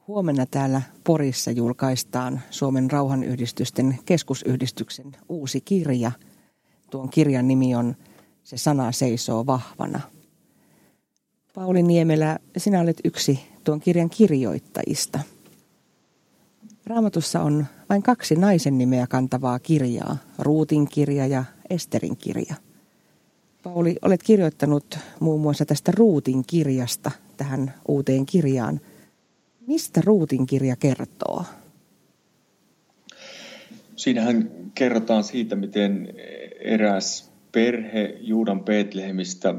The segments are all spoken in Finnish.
Huomenna täällä Porissa julkaistaan Suomen rauhanyhdistysten keskusyhdistyksen uusi kirja. Tuon kirjan nimi on Se sana seisoo vahvana. Pauli Niemelä, sinä olet yksi tuon kirjan kirjoittajista. Raamatussa on vain 2 naisen nimeä kantavaa kirjaa, Ruutin kirja ja Esterin kirja. Pauli, olet kirjoittanut muun muassa tästä Ruutin kirjasta tähän uuteen kirjaan. Mistä Ruutin kirja kertoo? Siinähän kerrotaan siitä, miten eräs perhe Juudan Betlehemistä,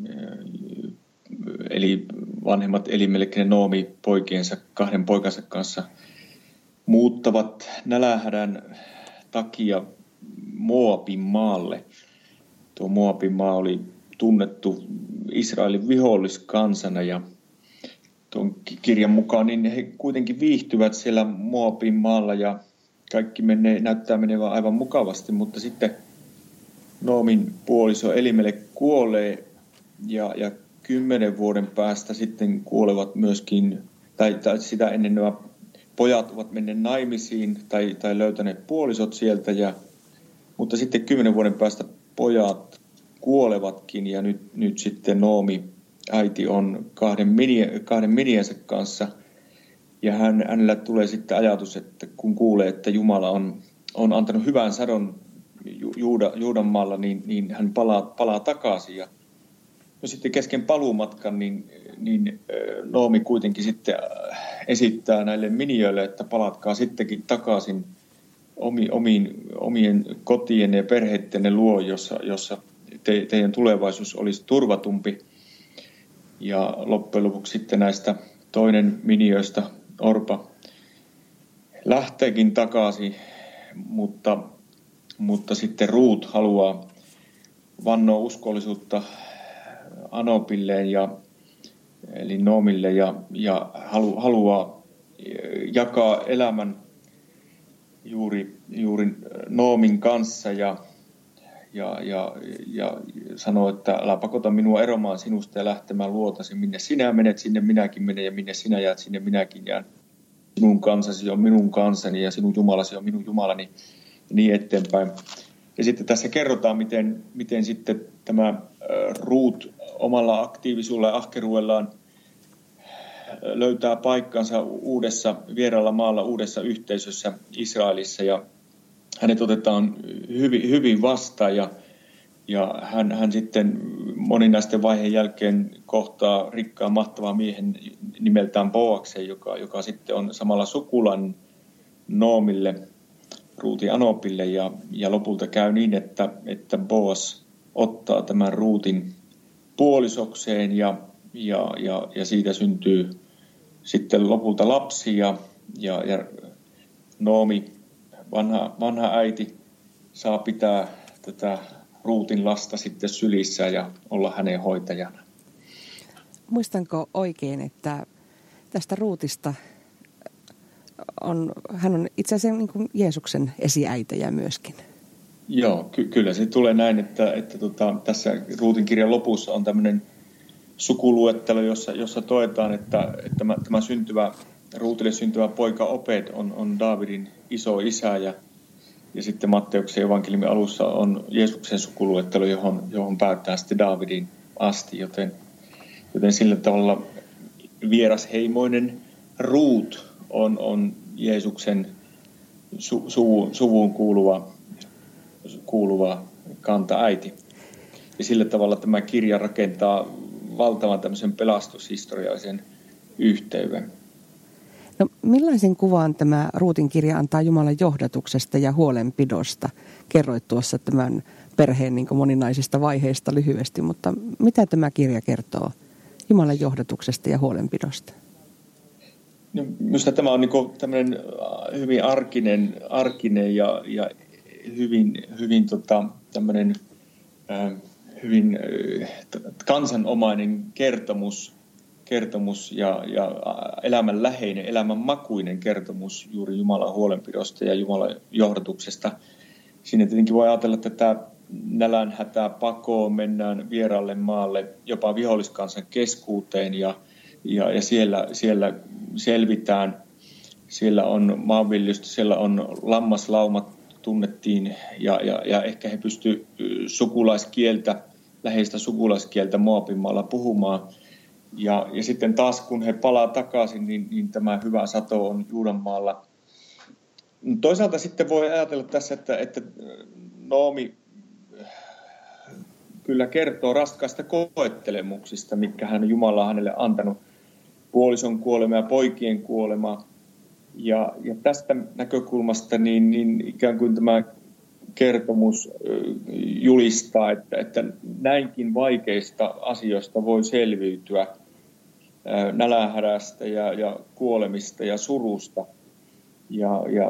eli vanhemmat Elimelek ja Noomi poikiensa 2 poikansa kanssa, muuttavat nälänhädän takia Moabin maalle. Tuo Moabin maa oli tunnettu Israelin viholliskansana ja tuon kirjan mukaan niin he kuitenkin viihtyvät siellä Moabin maalla ja kaikki näyttää menevän aivan mukavasti, mutta sitten Noomin puoliso Elimelek kuolee ja 10 vuoden päästä sitten kuolevat myöskin, tai sitä ennen nämä pojat ovat menneet naimisiin tai löytäneet puolisot sieltä, mutta sitten 10 vuoden päästä pojat kuolevatkin ja nyt sitten Noomi äiti on 2 miniensä kanssa ja hänellä tulee sitten ajatus, että kun kuulee, että Jumala on antanut hyvän sadon Juudan maalla, niin hän palaa takaisin ja sitten kesken paluumatkan niin Noomi kuitenkin sitten esittää näille miniöille, että palatkaa sittenkin takaisin omien kotien ja perheidenne luo, jossa teidän tulevaisuus olisi turvatumpi. Ja loppujen lopuksi sitten näistä toinen miniöistä, Orpa, lähteekin takaisin, mutta sitten Ruut haluaa vannoa uskollisuutta Anopilleen eli Noomille ja haluaa jakaa elämän juuri Noomin kanssa ja sanoo, että älä pakota minua eromaan sinusta ja lähtemään luotasi. Minne sinä menet, sinne minäkin menen ja minne sinä jäät, sinne minäkin jään. Sinun kansasi on minun kansani ja sinun Jumalasi on minun Jumalani ja niin eteenpäin. Ja sitten tässä kerrotaan, miten sitten tämä Ruut omalla aktiivisuudella ja ahkeruudellaan löytää paikkansa uudessa vieraalla maalla, uudessa yhteisössä Israelissa ja hänet otetaan hyvin vastaan ja hän sitten moninaisten vaiheen jälkeen kohtaa rikkaan mahtavan miehen nimeltään Boaksen, joka sitten on samalla sukulan Noomille, Ruutin Anopille ja lopulta käy niin, että Boas ottaa tämän Ruutin puolisokseen ja siitä syntyy sitten lopulta lapsi ja Noomi, vanha äiti, saa pitää tätä Ruutin lasta sitten sylissä ja olla hänen hoitajana. Muistanko oikein, että tästä Ruutista hän on itse asiassa niin kuin Jeesuksen esiäitejä myöskin? Joo, kyllä se tulee näin, että tässä Ruutin kirjan lopussa on tämmöinen sukuluettelo, jossa todetaan, että tämä Ruutille syntyvä poika Obed on Daavidin iso isä ja sitten Matteuksen evankeliumin alussa on Jeesuksen sukuluettelo, johon päättää sitten Daavidin asti, joten sillä tavalla vierasheimoinen Ruut on Jeesuksen suvuun kuuluva kanta-äiti. Ja sillä tavalla tämä kirja rakentaa valtavan tämmöisen pelastushistoriallisen yhteyden. No, millaisen kuvan tämä Ruutin kirja antaa Jumalan johdatuksesta ja huolenpidosta? Kerroit tuossa tämän perheen niin kuin moninaisista vaiheista lyhyesti, mutta mitä tämä kirja kertoo Jumalan johdatuksesta ja huolenpidosta? No, minusta tämä on niin kuin tämmöinen hyvin arkinen ja hyvin tämmöinen hyvin kansanomainen kertomus ja elämänläheinen, elämänmakuinen kertomus juuri Jumalan huolenpidosta ja Jumalan johdatuksesta. Siinä tietenkin voi ajatella, että tämä nälänhätää pakoon, mennään vieraalle maalle, jopa viholliskansan keskuuteen ja ja siellä selvitään. Siellä on maanviljelystä, siellä on lammaslaumat tunnettiin ja ehkä he pystyvät läheistä sukulaiskieltä Moabinmaalla puhumaan. Ja sitten taas kun he palaa takaisin, niin tämä hyvä sato on Juudanmaalla. Toisaalta sitten voi ajatella tässä, että Noomi kyllä kertoo raskaista koettelemuksista, mitkä Jumala on hänelle antanut. Puolison kuolema ja poikien kuolema. Ja tästä näkökulmasta niin ikään kuin tämä kertomus julistaa, että näinkin vaikeista asioista voi selviytyä, nälänhädästä ja kuolemista ja surusta. Ja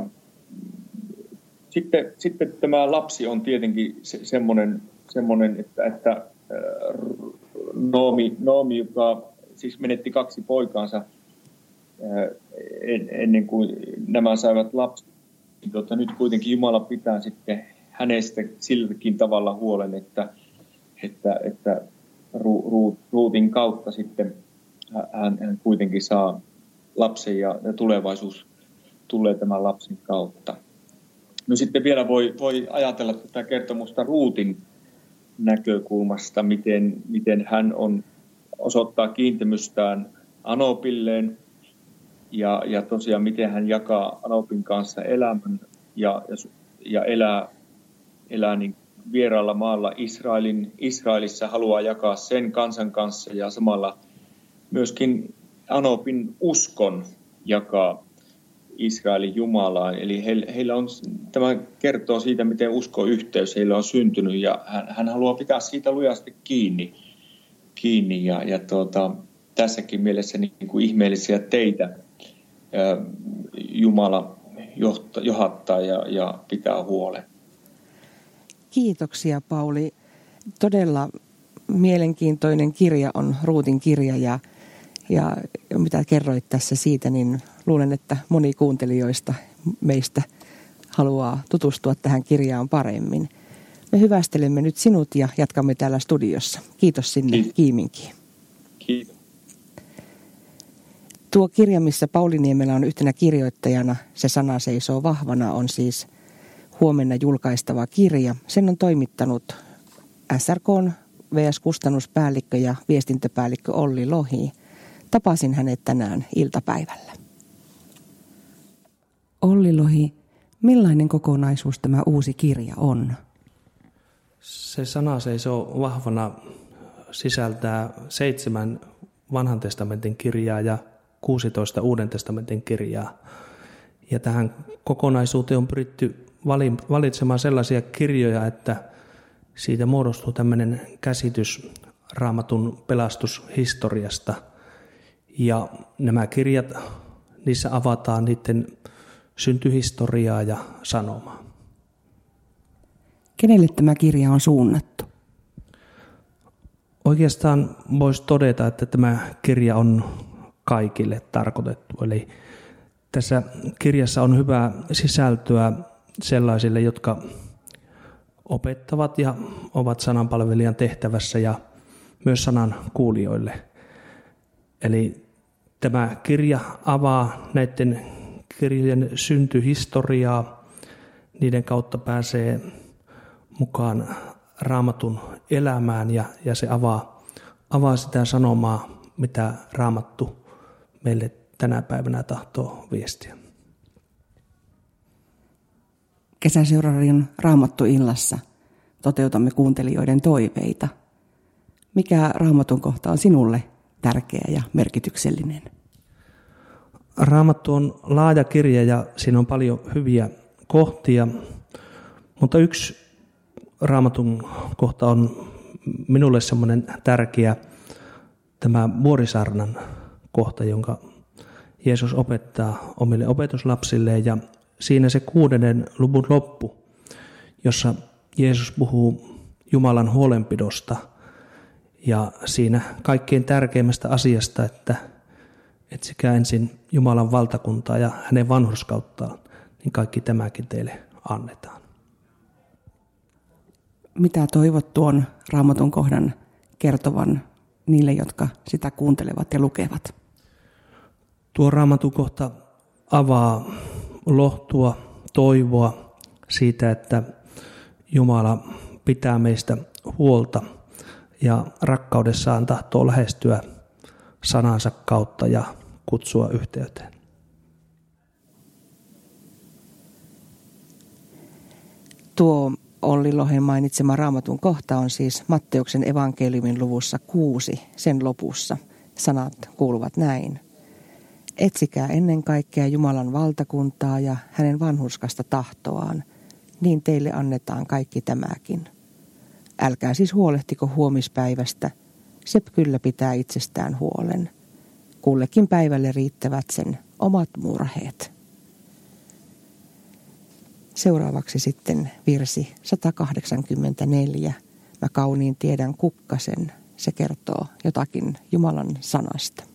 sitten tämä lapsi on tietenkin semmoinen että Noomi, joka siis menetti 2 poikaansa ennen kuin nämä saivat lapsia. Nyt kuitenkin Jumala pitää sitten hänestä silläkin tavalla huolen, että Ruutin kautta sitten hän kuitenkin saa lapsen ja tulevaisuus tulee tämän lapsen kautta. No sitten vielä voi ajatella tätä kertomusta Ruutin näkökulmasta, miten hän osoittaa kiintymystään Anopilleen ja tosiaan miten hän jakaa Anopin kanssa elämän ja elää niin vieraalla maalla Israelissa, haluaa jakaa sen kansan kanssa ja samalla myöskin Anopin uskon jakaa Israelin Jumalaan. Eli heillä on, tämä kertoo siitä, miten uskoyhteys heillä on syntynyt ja hän haluaa pitää siitä lujasti kiinni ja tässäkin mielessä niin kuin ihmeellisiä teitä Jumala johdattaa ja pitää huolen. Kiitoksia, Pauli. Todella mielenkiintoinen kirja on Ruutin kirja ja mitä kerroit tässä siitä, niin luulen, että moni kuuntelijoista meistä haluaa tutustua tähän kirjaan paremmin. Me hyvästelemme nyt sinut ja jatkamme täällä studiossa. Kiitos sinne Kiiminkiin. Kiitos. Tuo kirja, missä Pauli Niemelä on yhtenä kirjoittajana, Se sana seisoo vahvana, on siis huomenna julkaistava kirja. Sen on toimittanut SRK:n VS-kustannuspäällikkö ja viestintäpäällikkö Olli Lohi. Tapasin hänet tänään iltapäivällä. Olli Lohi, millainen kokonaisuus tämä uusi kirja on? Se sana seisoo vahvana sisältää 7 vanhan testamentin kirjaa ja 16 uuden testamentin kirjaa. Ja tähän kokonaisuuteen on pyritty valitsemaan sellaisia kirjoja, että siitä muodostuu tämmöinen käsitys Raamatun pelastushistoriasta. Ja nämä kirjat, niissä avataan niiden syntyhistoriaa ja sanomaa. Kenelle tämä kirja on suunnattu? Oikeastaan voisi todeta, että tämä kirja on kaikille tarkoitettu. Eli tässä kirjassa on hyvää sisältöä sellaisille, jotka opettavat ja ovat sananpalvelijan tehtävässä ja myös sanan kuulijoille. Eli tämä kirja avaa näiden kirjojen syntyhistoriaa. Niiden kautta pääsee mukaan Raamatun elämään ja se avaa sitä sanomaa, mitä Raamattu meille tänä päivänä tahtoo viestiä. Kesäseuraradion Raamattuillassa toteutamme kuuntelijoiden toiveita. Mikä Raamatun kohta on sinulle tärkeä ja merkityksellinen? Raamattu on laaja kirja ja siinä on paljon hyviä kohtia, mutta yksi Raamatun kohta on minulle semmoinen tärkeä, tämä vuorisaarnan kohta, jonka Jeesus opettaa omille opetuslapsilleen, ja siinä se 6. luvun loppu, jossa Jeesus puhuu Jumalan huolenpidosta ja siinä kaikkein tärkeimmästä asiasta, että etsikää ensin Jumalan valtakuntaa ja hänen vanhurskauttaan, niin kaikki tämäkin teille annetaan. Mitä toivot tuon Raamatun kohdan kertovan niille, jotka sitä kuuntelevat ja lukevat? Tuo Raamatun kohta avaa lohtua, toivoa siitä, että Jumala pitää meistä huolta ja rakkaudessaan tahtoo lähestyä sanansa kautta ja kutsua yhteyteen. Tuo Olli Lohen mainitsema Raamatun kohta on siis Matteuksen evankeliumin luvussa 6, sen lopussa. Sanat kuuluvat näin. Etsikää ennen kaikkea Jumalan valtakuntaa ja hänen vanhurskasta tahtoaan, niin teille annetaan kaikki tämäkin. Älkää siis huolehtiko huomispäivästä, se kyllä pitää itsestään huolen. Kullekin päivälle riittävät sen omat murheet. Seuraavaksi sitten virsi 184. Mä kauniin tiedän kukkasen. Se kertoo jotakin Jumalan sanasta.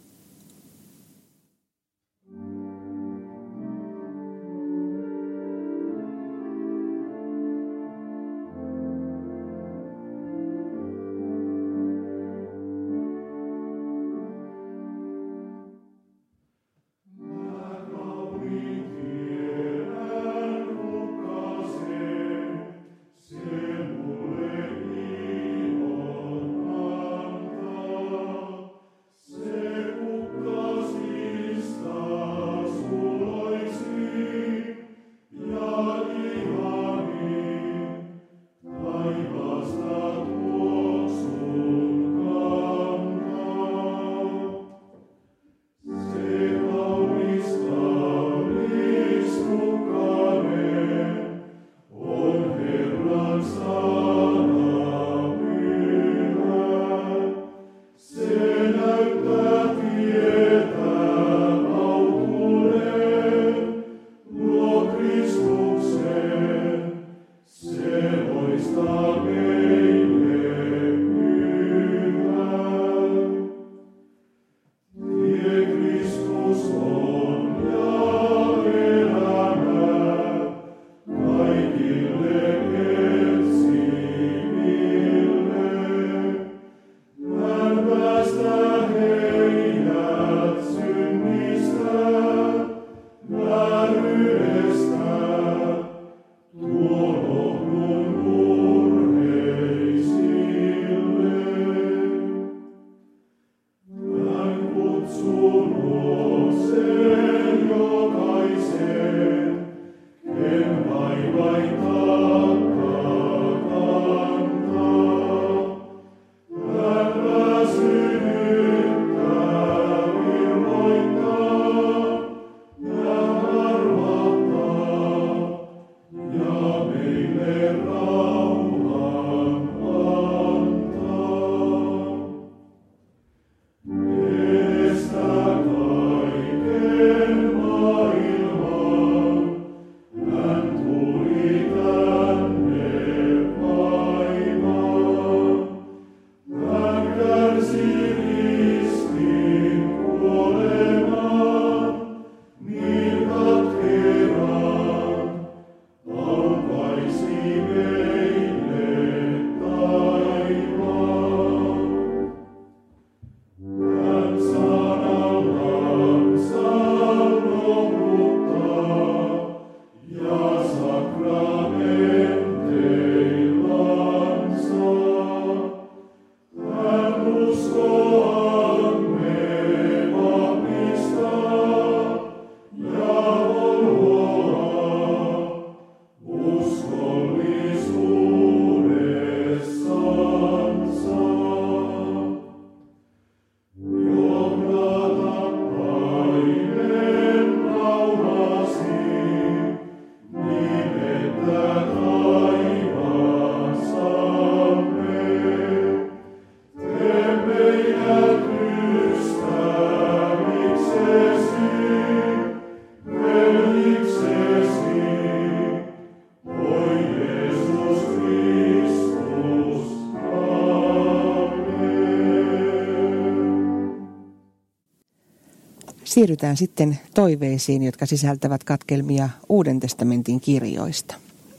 Siirrytään sitten toiveisiin, jotka sisältävät katkelmia Uuden testamentin kirjoista.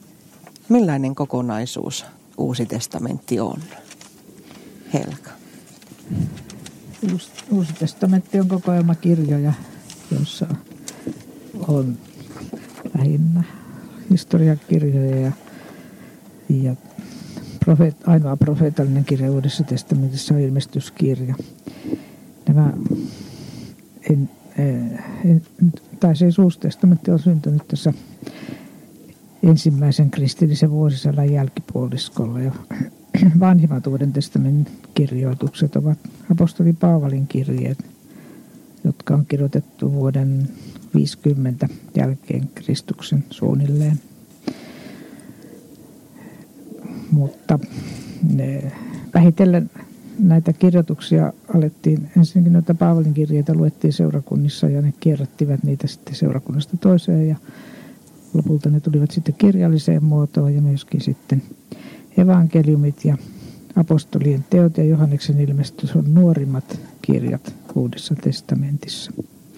Millainen kokonaisuus Uusi testamentti on? Helka. Uusi testamentti on kokoelma kirjoja, joissa on lähinnä historiakirjoja ja ainoa profeetallinen kirja Uudessa testamentissa on ilmestyskirja. Siis Uusi testamentti on syntynyt tässä ensimmäisen kristillisen vuosisadan jälkipuoliskolla ja vanhimmat Uuden testamentin kirjoitukset ovat apostoli Paavalin kirjeet, jotka on kirjoitettu vuoden 50 jälkeen Kristuksen suunnilleen. Mutta vähitellen näitä kirjoituksia alettiin, ensinnäkin noita Paavalin kirjeitä luettiin seurakunnissa ja ne kierrättivät niitä sitten seurakunnasta toiseen ja lopulta ne tulivat sitten kirjalliseen muotoon ja myöskin sitten evankeliumit ja apostolien teot ja Johanneksen ilmestys on nuorimmat kirjat Uudessa testamentissa.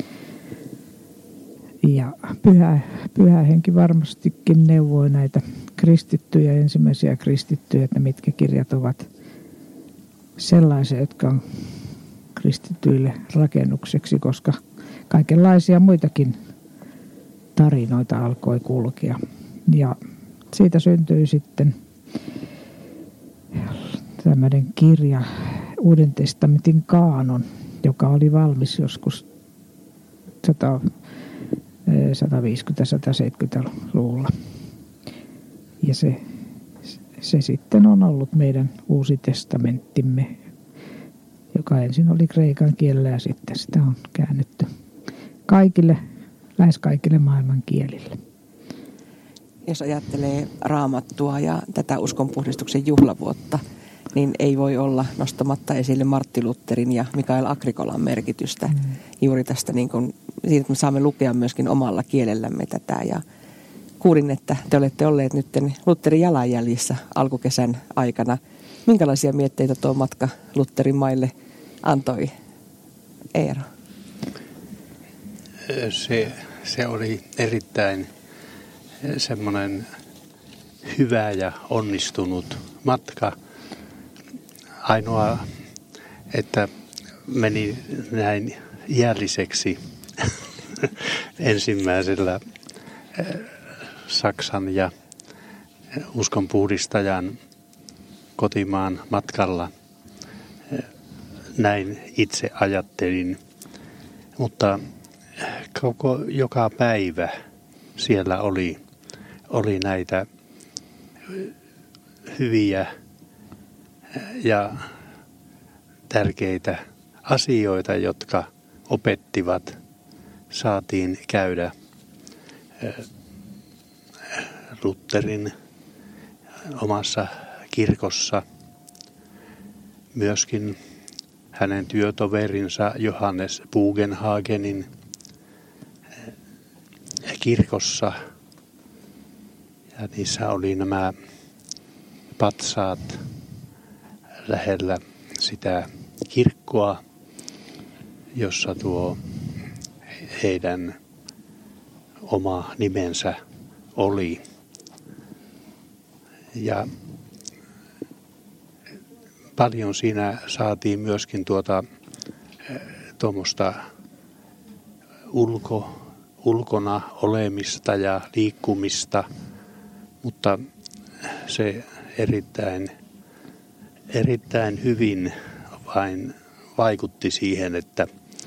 Ja Pyhä Henki varmastikin neuvoi näitä kristittyjä, ensimmäisiä kristittyjä, että mitkä kirjat ovat sellaisia, jotka on kristittyille rakennukseksi, koska kaikenlaisia muitakin tarinoita alkoi kulkea. Ja siitä syntyi sitten tämmöinen kirja, Uuden testamentin kaanon, joka oli valmis joskus 150-170-luvulla. Ja se sitten on ollut meidän Uusi testamenttimme, joka ensin oli kreikan kielellä ja sitten sitä on käännetty lähes kaikille maailman kielille. Jos ajattelee Raamattua ja tätä uskonpuhdistuksen juhlavuotta, niin ei voi olla nostamatta esille Martti Lutherin ja Mikael Agrikolan merkitystä juuri tästä, niin kuin, siitä, että me saamme lukea myöskin omalla kielellämme tätä. Ja kuulin, että te olette olleet nyt Lutherin jalanjäljissä alkukesän aikana. Minkälaisia mietteitä tuo matka Lutherin maille antoi, Eero? Se oli erittäin semmoinen hyvä ja onnistunut matka. Ainoa, että meni näin iälliseksi ensimmäisellä Saksan ja uskonpuhdistajan kotimaan matkalla. Näin itse ajattelin, mutta joka päivä siellä oli näitä hyviä ja tärkeitä asioita, jotka opettivat. Saatiin käydä Lutherin omassa kirkossa, myöskin hänen työtoverinsa Johannes Bugenhagenin kirkossa. Ja niissä oli nämä patsaat lähellä sitä kirkkoa, jossa tuo heidän oma nimensä oli. Ja paljon siinä saatiin myöskin tuommoista ulkona olemista ja liikkumista, mutta se erittäin hyvin vain vaikutti siihen, että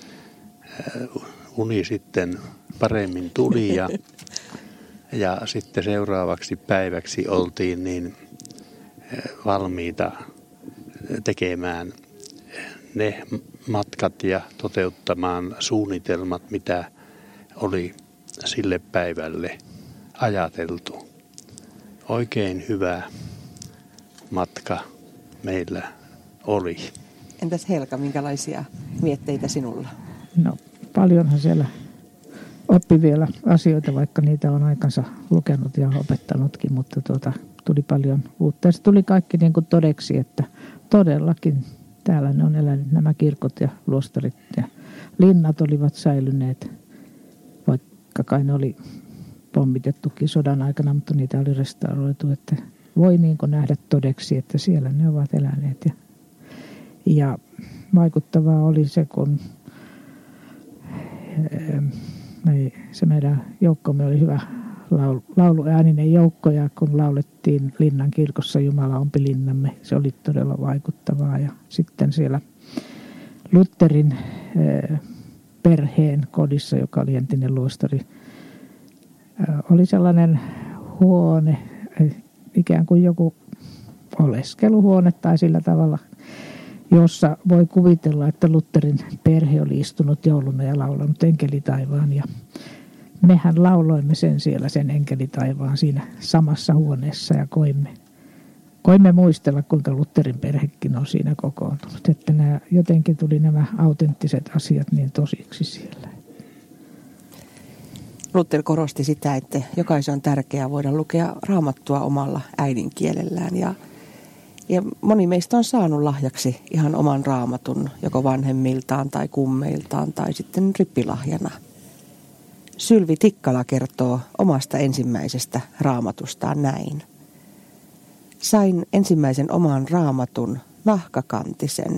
uni sitten paremmin tuli ja sitten seuraavaksi päiväksi oltiin niin valmiita tekemään ne matkat ja toteuttamaan suunnitelmat, mitä oli sille päivälle ajateltu. Oikein hyvä matka meillä oli. Entäs Helka, minkälaisia mietteitä sinulla? No, paljonhan siellä oppi vielä asioita, vaikka niitä on aikansa lukenut ja opettanutkin, mutta tuli paljon uutta. Ja se tuli kaikki niin kuin todeksi, että todellakin täällä ne on elänyt nämä kirkot ja luostarit ja linnat olivat säilyneet, vaikka kai ne oli pommitettukin sodan aikana, mutta niitä oli restauroitu, että voi niin kuin nähdä todeksi, että siellä ne ovat eläneet. Ja vaikuttavaa oli se, kun se meidän joukkomme oli hyvä lauluääninen joukko, ja kun laulettiin Linnan kirkossa Jumala ompi linnamme, se oli todella vaikuttavaa. Ja sitten siellä Lutherin perheen kodissa, joka oli entinen luostari, oli sellainen huone, ikään kuin joku oleskeluhuone tai sillä tavalla, jossa voi kuvitella, että Lutherin perhe oli istunut jouluna ja laulanut Enkeli taivaan. Ja mehän lauloimme sen Enkeli taivaan siinä samassa huoneessa ja koimme muistella, kuinka Lutherin perhekin on siinä kokoontunut. Että jotenkin tuli nämä autenttiset asiat niin tosiksi siellä. Luther korosti sitä, että jokaisen on tärkeää voida lukea Raamattua omalla äidinkielellään. Ja moni meistä on saanut lahjaksi ihan oman raamatun, joko vanhemmiltaan tai kummeiltaan tai sitten rippilahjana. Sylvi Tikkala kertoo omasta ensimmäisestä raamatustaan näin. Sain ensimmäisen oman raamatun nahkakantisen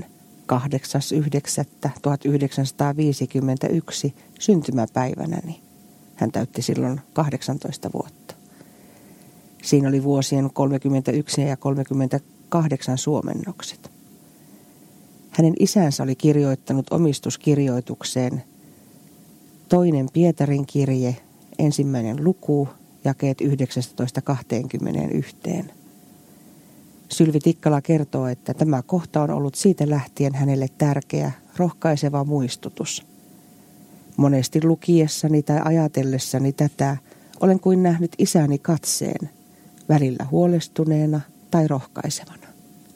8.9.1951 syntymäpäivänäni. Hän täytti silloin 18 vuotta. Siinä oli vuosien 31 ja 38 suomennokset. Hänen isänsä oli kirjoittanut omistuskirjoitukseen 2. Pietarin kirje, 1. luku, jakeet 19-21. Sylvi Tikkala kertoo, että tämä kohta on ollut siitä lähtien hänelle tärkeä, rohkaiseva muistutus. Monesti lukiessani tai ajatellessani tätä olen kuin nähnyt isäni katseen, välillä huolestuneena tai rohkaisevana.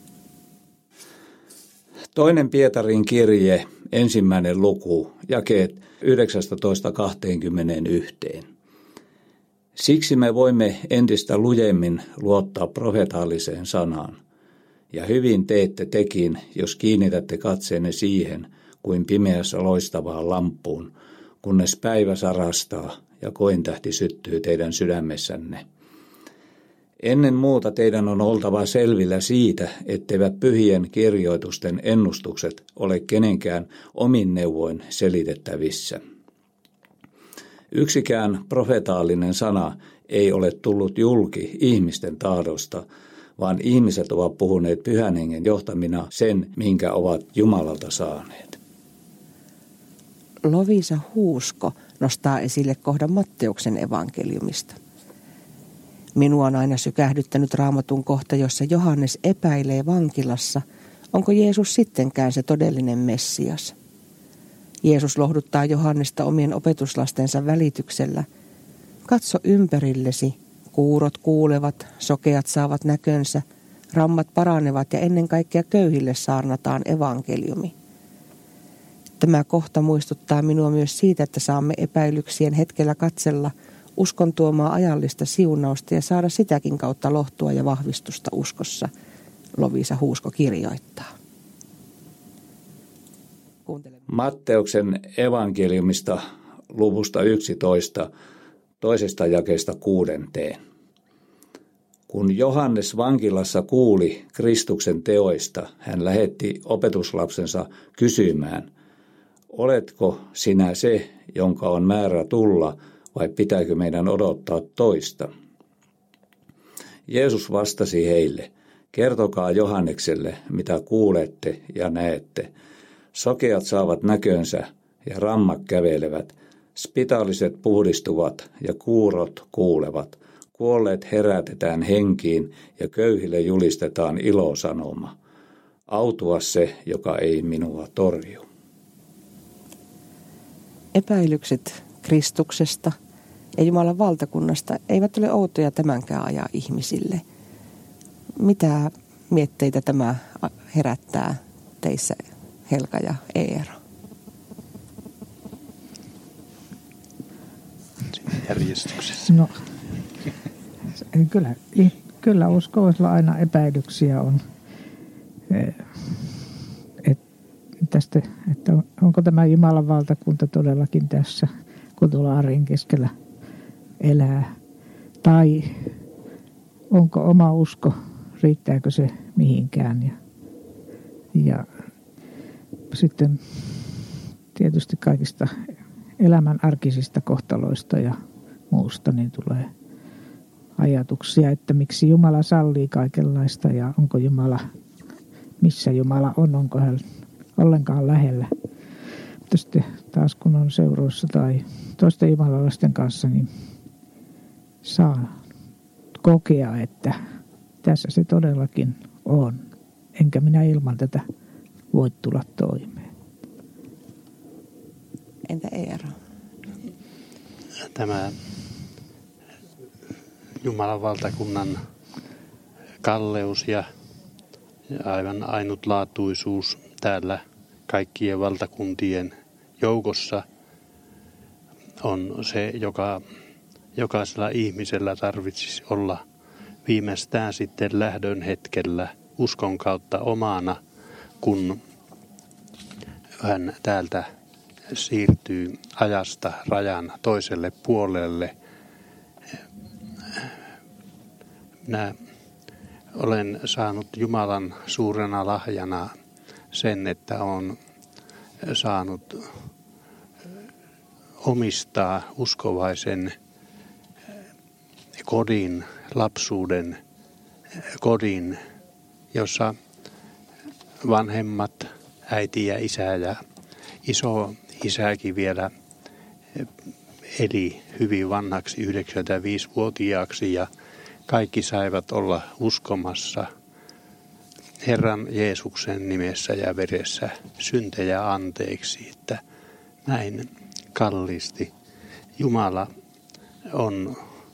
2. Pietarin kirje, 1. luku, jakeet 19-21. Siksi me voimme entistä lujemmin luottaa profetaaliseen sanaan. Ja hyvin teette tekin, jos kiinnitätte katseenne siihen, kuin pimeässä loistavaan lamppuun, kunnes päivä sarastaa ja kointähti syttyy teidän sydämessänne. Ennen muuta teidän on oltava selvillä siitä, etteivät pyhien kirjoitusten ennustukset ole kenenkään omin neuvoin selitettävissä. Yksikään profetaalinen sana ei ole tullut julki ihmisten tahdosta, vaan ihmiset ovat puhuneet Pyhän Hengen johtamina sen, minkä ovat Jumalalta saaneet. Lovisa Huusko nostaa esille kohdan Matteuksen evankeliumista. Minua on aina sykähdyttänyt Raamatun kohta, jossa Johannes epäilee vankilassa, onko Jeesus sittenkään se todellinen Messias. Jeesus lohduttaa Johannesta omien opetuslastensa välityksellä. Katso ympärillesi, kuurot kuulevat, sokeat saavat näkönsä, rammat paranevat ja ennen kaikkea köyhille saarnataan evankeliumi. Tämä kohta muistuttaa minua myös siitä, että saamme epäilyksien hetkellä katsella uskon tuomaa ajallista siunausta ja saada sitäkin kautta lohtua ja vahvistusta uskossa, Lovisa Huusko kirjoittaa. Matteuksen evankeliumista luvusta 11, 2. jakeesta 6. Kun Johannes vankilassa kuuli Kristuksen teoista, hän lähetti opetuslapsensa kysymään, oletko sinä se, jonka on määrä tulla, vai pitääkö meidän odottaa toista? Jeesus vastasi heille, kertokaa Johannekselle, mitä kuulette ja näette. Sokeat saavat näkönsä ja rammat kävelevät, spitaaliset puhdistuvat ja kuurot kuulevat. Kuolleet herätetään henkiin ja köyhille julistetaan ilosanoma. Autua se, joka ei minua torju. Epäilykset Kristuksesta ja Jumalan valtakunnasta eivät ole outoja tämänkään ajan ihmisille. Mitä mietteitä tämä herättää teissä, Helka ja Eero? Järjestyksessä. No, kyllä uskovaisilla aina epäilyksiä on. Että onko tämä Jumalan valtakunta todellakin tässä, kun tuolla arjen keskellä elää. Tai onko oma usko, riittääkö se mihinkään. Ja sitten tietysti kaikista elämän arkisista kohtaloista ja muusta, niin tulee ajatuksia, että miksi Jumala sallii kaikenlaista ja onko Jumala, missä Jumala on, onko hän ollenkaan lähellä. Mutta sitten taas kun on seuroissa tai toisten jumalalaisten kanssa, niin saa kokea, että tässä se todellakin on. Enkä minä ilman tätä voi tulla toimeen. Entä Eero? Tämä Jumalan valtakunnan kalleus ja aivan ainutlaatuisuus täällä kaikkien valtakuntien joukossa on se, joka jokaisella ihmisellä tarvitsisi olla viimeistään sitten lähdön hetkellä uskon kautta omana, kun hän täältä siirtyy ajasta rajan toiselle puolelle. Minä olen saanut Jumalan suurena lahjana sen, että olen saanut omistaa uskovaisen kodin, lapsuuden kodin, jossa vanhemmat, äiti ja isä ja iso isäkin vielä eli hyvin vanhaksi 95-vuotiaaksi ja kaikki saivat olla uskomassa Herran Jeesuksen nimessä ja veressä syntejä anteeksi, että näin kalliisti Jumala on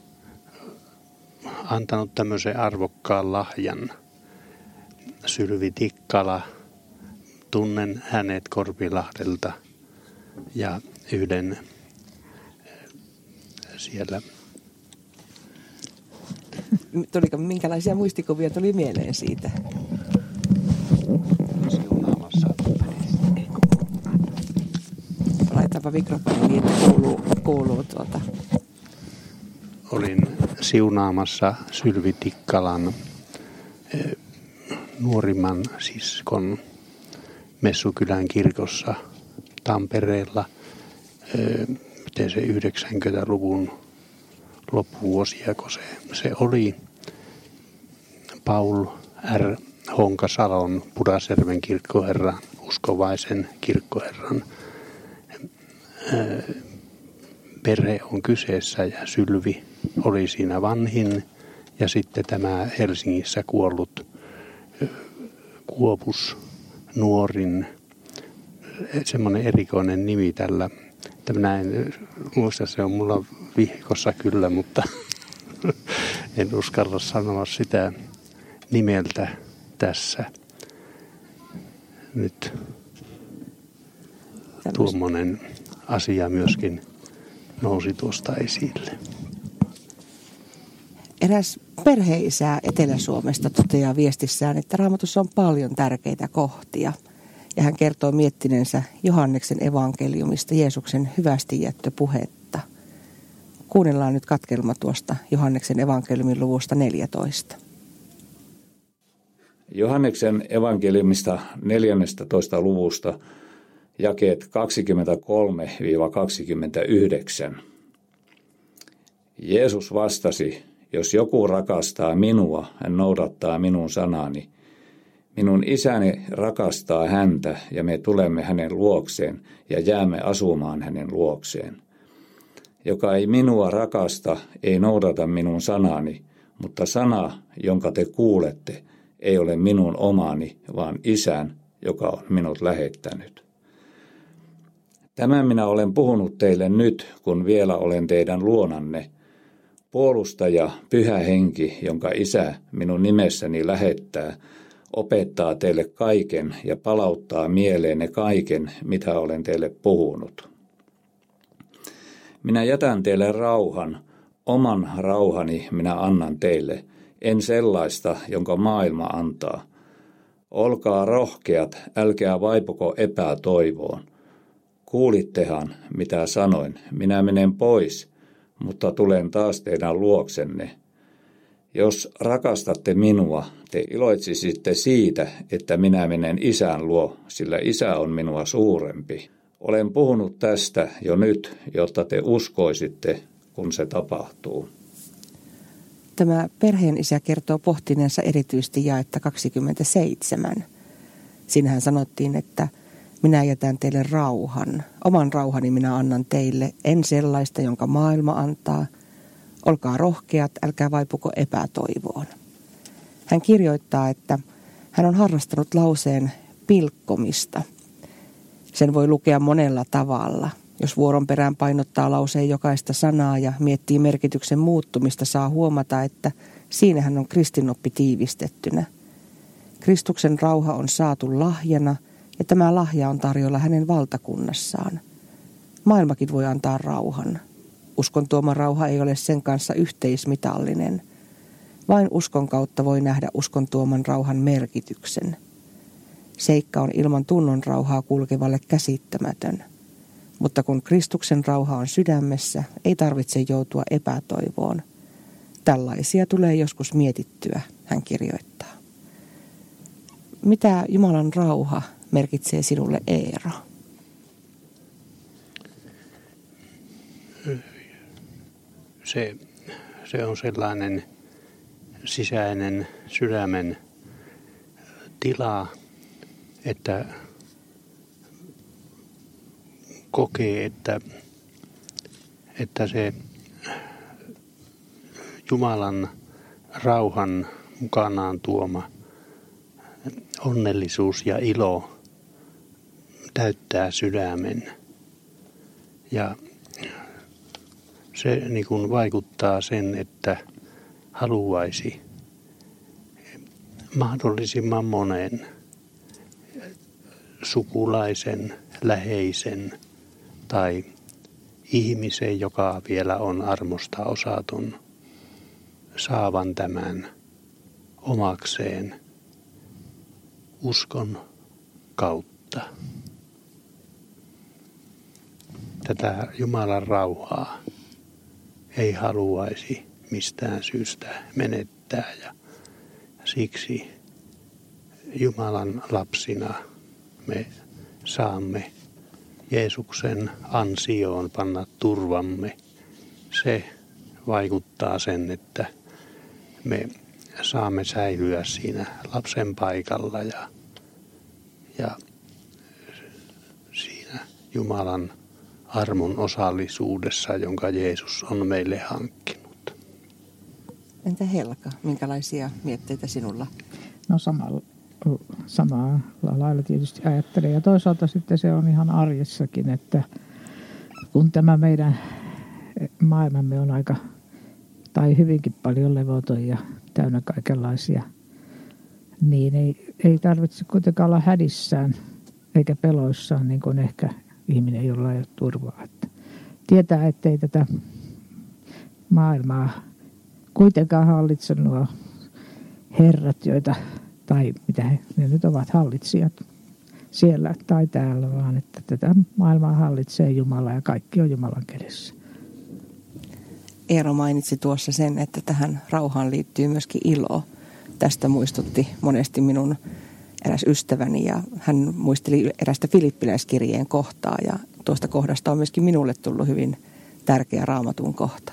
antanut tämmöisen arvokkaan lahjan. Sylvi Tikkala, tunnen hänet Korpilahdelta ja yhden siellä. Minkälaisia muistikuvia tuli mieleen siitä? Siunaamassa. Laitapa mikrofoni niin, että kuuluu tuota. Olin siunaamassa Sylvi Tikkalan nuorimman siskon Messukylän kirkossa Tampereella. Miten se 90-luvun loppuvuosiako se oli. Paul R. Honkasalon Pudasjärven kirkkoherran, uskovaisen kirkkoherran perhe on kyseessä ja Sylvi oli siinä vanhin ja sitten tämä Helsingissä kuollut Kuopus nuorin, semmoinen erikoinen nimi tällä. Minä en muista, se on mulla vihkossa kyllä, mutta en uskalla sanoa sitä nimeltä tässä. Nyt tuommoinen asia myöskin nousi tuosta esille. Eräs perheisä Etelä-Suomesta toteaa viestissään, että Raamatussa on paljon tärkeitä kohtia. Ja hän kertoo miettineensä Johanneksen evankeliumista Jeesuksen hyvästi jättöpuhetta. Kuunnellaan nyt katkelma tuosta Johanneksen evankeliumin luvusta 14. Johanneksen evankeliumista 14. luvusta jakeet 23-29. Jeesus vastasi, jos joku rakastaa minua, hän noudattaa minun sanani. Minun isäni rakastaa häntä ja me tulemme hänen luokseen ja jäämme asumaan hänen luokseen. Joka ei minua rakasta, ei noudata minun sanani, mutta sana, jonka te kuulette, ei ole minun omani, vaan isän, joka on minut lähettänyt. Tämän minä olen puhunut teille nyt, kun vielä olen teidän luonanne. Puolustaja, Pyhä Henki, jonka Isä minun nimessäni lähettää, opettaa teille kaiken ja palauttaa mieleenne kaiken, mitä olen teille puhunut. Minä jätän teille rauhan, oman rauhani minä annan teille, en sellaista, jonka maailma antaa. Olkaa rohkeat, älkää vaipuko epätoivoon. Kuulittehan, mitä sanoin, minä menen pois, mutta tulen taas teidän luoksenne. Jos rakastatte minua, te iloitsisitte siitä, että minä menen Isän luo, sillä Isä on minua suurempi. Olen puhunut tästä jo nyt, jotta te uskoisitte, kun se tapahtuu. Tämä perheenisä kertoo pohtineensa erityisesti jaetta 27. Siinähän sanottiin, että minä jätän teille rauhan. Oman rauhani minä annan teille, en sellaista, jonka maailma antaa. Olkaa rohkeat, älkää vaipuko epätoivoon. Hän kirjoittaa, että hän on harrastanut lauseen pilkkomista. Sen voi lukea monella tavalla. Jos vuoron perään painottaa lauseen jokaista sanaa ja miettii merkityksen muuttumista, saa huomata, että siinähän on kristinoppi tiivistettynä. Kristuksen rauha on saatu lahjana ja tämä lahja on tarjolla hänen valtakunnassaan. Maailmakin voi antaa rauhan. Uskon tuoma rauha ei ole sen kanssa yhteismitallinen. Vain uskon kautta voi nähdä uskon tuoman rauhan merkityksen. Seikka on ilman tunnon rauhaa kulkevalle käsittämätön. Mutta kun Kristuksen rauha on sydämessä, ei tarvitse joutua epätoivoon. Tällaisia tulee joskus mietittyä, hän kirjoittaa. Mitä Jumalan rauha merkitsee sinulle, Eero? Se on sellainen sisäinen sydämen tila, että kokee, että se Jumalan rauhan mukanaan tuoma onnellisuus ja ilo täyttää sydämen. Ja se niin kuin vaikuttaa sen, että haluaisi mahdollisimman monen sukulaisen, läheisen tai ihmisen, joka vielä on armosta osaton, saavan tämän omakseen uskon kautta. Tätä Jumalan rauhaa ei haluaisi mistään syystä menettää ja siksi Jumalan lapsina me saamme Jeesuksen ansioon panna turvamme. Se vaikuttaa sen, että me saamme säilyä siinä lapsen paikalla ja siinä Jumalan armon osallisuudessa, jonka Jeesus on meille hankkinut. Entä Helka, minkälaisia mietteitä sinulla? No samalla lailla tietysti ajattelen. Ja toisaalta sitten se on ihan arjessakin, että kun tämä meidän maailmamme on aika, tai hyvinkin paljon levoton ja täynnä kaikenlaisia, niin ei tarvitse kuitenkaan olla hädissään eikä peloissaan, niin kuin ehkä ihminen, jolla ei ole turvaa. Että tietää, ettei tätä maailmaa kuitenkaan hallitse nuo herrat, joita, tai mitä ne nyt ovat, hallitsijat siellä tai täällä, vaan että tätä maailmaa hallitsee Jumala ja kaikki on Jumalan kädessä. Eero mainitsi tuossa sen, että tähän rauhaan liittyy myöskin ilo. Tästä muistutti monesti minun eräs ystäväni ja hän muisteli erästä Filippiläiskirjeen kohtaa ja tuosta kohdasta on myöskin minulle tullut hyvin tärkeä Raamatun kohta.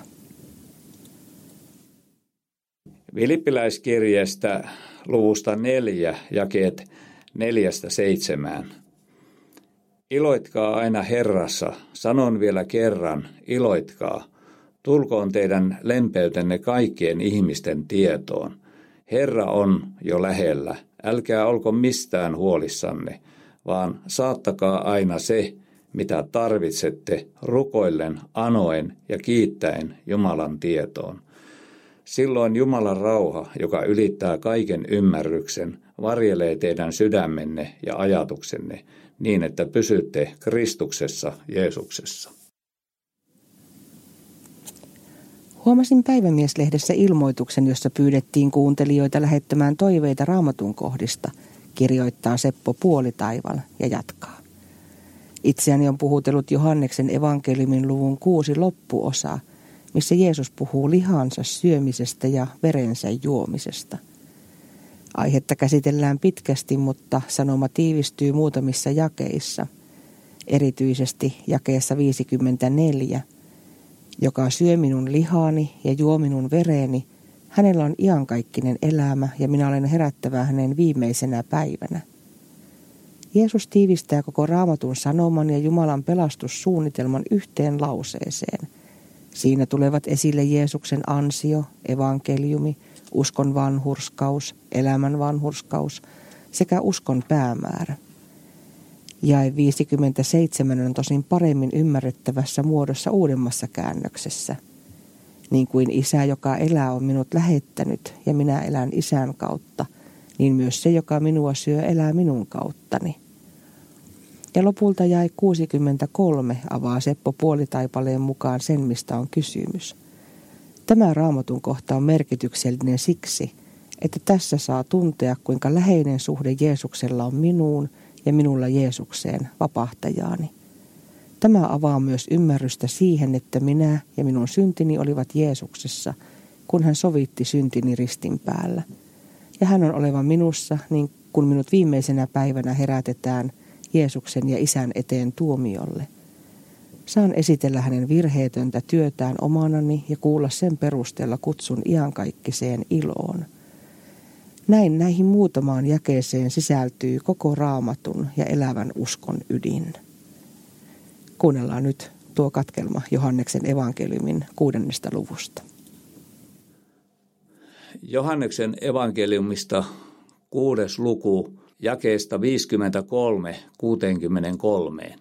Filippiläiskirjeestä luvusta 4, jakeet 4-7. Iloitkaa aina Herrassa, sanon vielä kerran, iloitkaa. Tulkoon teidän lempeytenne kaikkien ihmisten tietoon. Herra on jo lähellä, älkää olko mistään huolissanne, vaan saattakaa aina se, mitä tarvitsette, rukoillen, anoen ja kiittäen Jumalan tietoon. Silloin Jumalan rauha, joka ylittää kaiken ymmärryksen, varjelee teidän sydämenne ja ajatuksenne niin, että pysytte Kristuksessa Jeesuksessa. Huomasin Päivämies-lehdessä ilmoituksen, jossa pyydettiin kuuntelijoita lähettämään toiveita Raamatun kohdista, kirjoittaa Seppo Puolitaival ja jatkaa. Itseäni on puhutellut Johanneksen evankeliumin luvun 6 loppuosa, missä Jeesus puhuu lihansa syömisestä ja verensä juomisesta. Aihetta käsitellään pitkästi, mutta sanoma tiivistyy muutamissa jakeissa. erityisesti jakeessa 54. Joka syö minun lihaani ja juo minun vereeni, hänellä on iankaikkinen elämä ja minä olen herättävä hänen viimeisenä päivänä. Jeesus tiivistää koko Raamatun sanoman ja Jumalan pelastussuunnitelman yhteen lauseeseen. Siinä tulevat esille Jeesuksen ansio, evankeliumi, uskon vanhurskaus, elämän vanhurskaus sekä uskon päämäärä. Jae 57 on tosin paremmin ymmärrettävässä muodossa uudemmassa käännöksessä. Niin kuin Isä, joka elää, on minut lähettänyt ja minä elän Isän kautta, niin myös se, joka minua syö, elää minun kauttani. Ja lopulta jae 63 avaa Seppo Puolitaipaleen mukaan sen, mistä on kysymys. Tämä Raamatun kohta on merkityksellinen siksi, että tässä saa tuntea, kuinka läheinen suhde Jeesuksella on minuun ja minulla Jeesukseen, vapahtajaani. Tämä avaa myös ymmärrystä siihen, että minä ja minun syntini olivat Jeesuksessa, kun hän sovitti syntini ristin päällä. Ja hän on oleva minussa, niin kun minut viimeisenä päivänä herätetään Jeesuksen ja Isän eteen tuomiolle. Saan esitellä hänen virheetöntä työtään omanani ja kuulla sen perusteella kutsun iankaikkiseen iloon. Näin näihin muutamaan jakeeseen sisältyy koko Raamatun ja elävän uskon ydin. Kuunnellaan nyt tuo katkelma Johanneksen evankeliumin 6. luvusta. Johanneksen evankeliumista 6. luku jakeesta 53-63.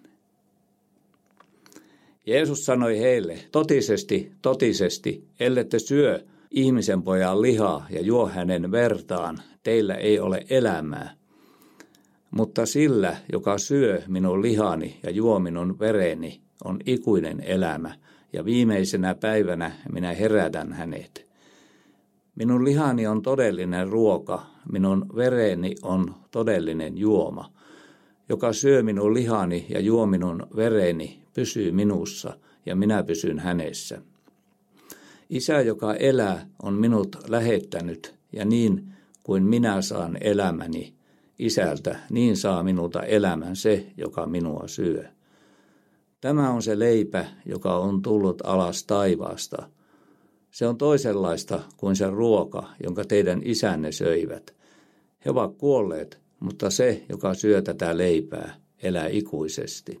Jeesus sanoi heille, totisesti, totisesti, ellette syö ihmisen pojan lihaa ja juo hänen vertaan, teillä ei ole elämää. Mutta sillä, joka syö minun lihani ja juo minun vereni, on ikuinen elämä, ja viimeisenä päivänä minä herätän hänet. Minun lihani on todellinen ruoka, minun vereni on todellinen juoma. Joka syö minun lihani ja juo minun vereni, pysyy minussa, ja minä pysyn hänessä. Isä, joka elää, on minut lähettänyt, ja niin kuin minä saan elämäni Isältä, niin saa minulta elämän se, joka minua syö. Tämä on se leipä, joka on tullut alas taivaasta. Se on toisenlaista kuin se ruoka, jonka teidän isänne söivät. He ovat kuolleet, mutta se, joka syö tätä leipää, elää ikuisesti.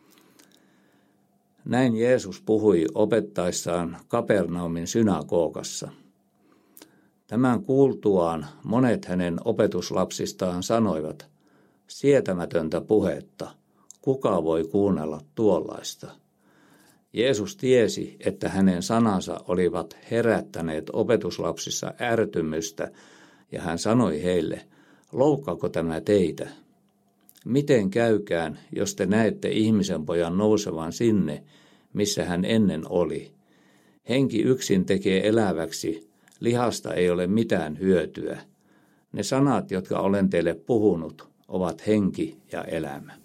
Näin Jeesus puhui opettaessaan Kapernaumin synagogassa. Tämän kuultuaan monet hänen opetuslapsistaan sanoivat, sietämätöntä puhetta, kuka voi kuunnella tuollaista? Jeesus tiesi, että hänen sanansa olivat herättäneet opetuslapsissa ärtymystä, ja hän sanoi heille, loukkaako tämä teitä? Miten käykään, jos te näette ihmisen pojan nousevan sinne, missä hän ennen oli? Henki yksin tekee eläväksi, lihasta ei ole mitään hyötyä. Ne sanat, jotka olen teille puhunut, ovat henki ja elämä.